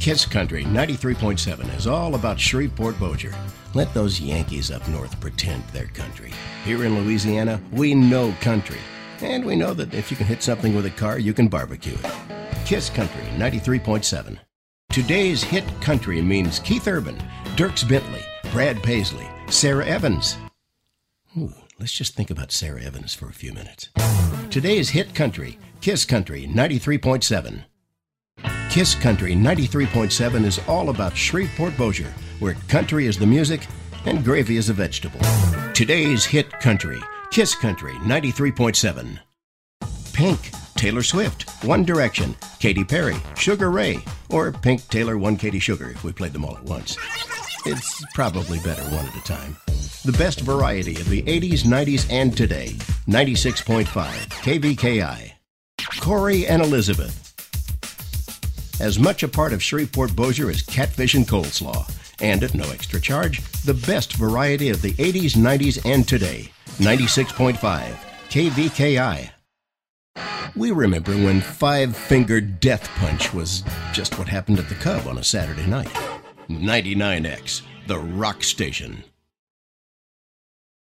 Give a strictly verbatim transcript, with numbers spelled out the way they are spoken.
Kiss Country ninety-three point seven is all about Shreveport Bossier. Let those Yankees up north pretend they're country. Here in Louisiana, we know country. And we know that if you can hit something with a car, you can barbecue it. Kiss Country ninety-three point seven. Today's hit country means Keith Urban, Dierks Bentley, Brad Paisley, Sarah Evans. Ooh, let's just think about Sarah Evans for a few minutes. Today's hit country, Kiss Country ninety-three point seven. Kiss Country ninety-three point seven is all about Shreveport Bossier, where country is the music and gravy is a vegetable. Today's hit country, Kiss Country ninety-three point seven. Pink, Taylor Swift, One Direction, Katy Perry, Sugar Ray, or Pink, Taylor, One Katy Sugar if we played them all at once. It's probably better one at a time. The best variety of the eighties, nineties, and today. ninety-six point five K V K I. Corey and Elizabeth. As much a part of Shreveport Bossier as catfish and coleslaw. And at no extra charge, the best variety of the eighties, nineties, and today. ninety-six point five K V K I. We remember when Five Finger Death Punch was just what happened at the Cub on a Saturday night. ninety-nine X, the rock station.